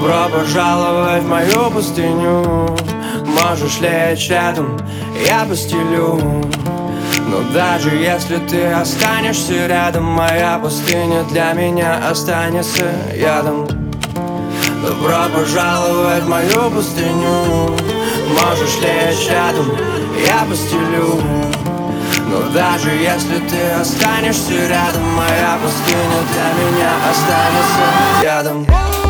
Добро пожаловать в мою пустыню. Можешь лечь рядом, я постелю. Но даже если ты останешься рядом, моя пустыня для меня останется ядом. Добро пожаловать в мою пустыню. Можешь лечь рядом, я постелю. Но даже если ты останешься рядом, моя пустыня для меня останется ядом.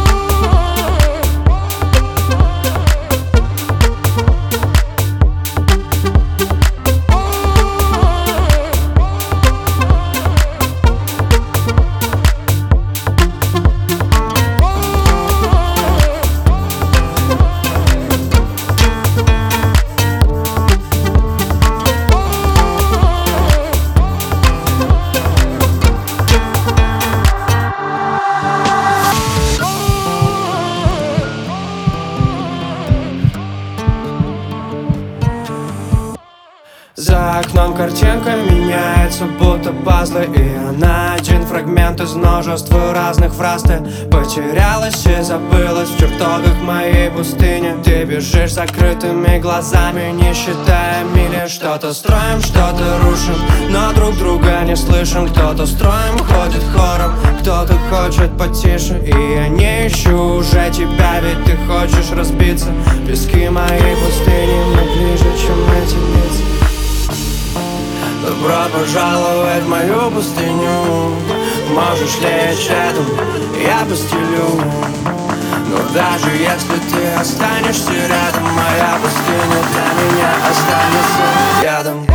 За окном картинка меняется, будто пазлы, и она один фрагмент из множества разных фраз. Ты потерялась и забылась в чертогах моей пустыни. Ты бежишь с закрытыми глазами, не считая мили. Что-то строим, что-то рушим, но друг друга не слышим. Кто-то строим, ходит хором, кто-то хочет потише. И я не ищу уже тебя, ведь ты хочешь разбиться. Пески моей пустыни мне ближе, чем эти лица. Добро пожаловать в мою пустыню. Можешь лечь рядом, я постелю. Но даже если ты останешься рядом, моя пустыня для меня останется ядом.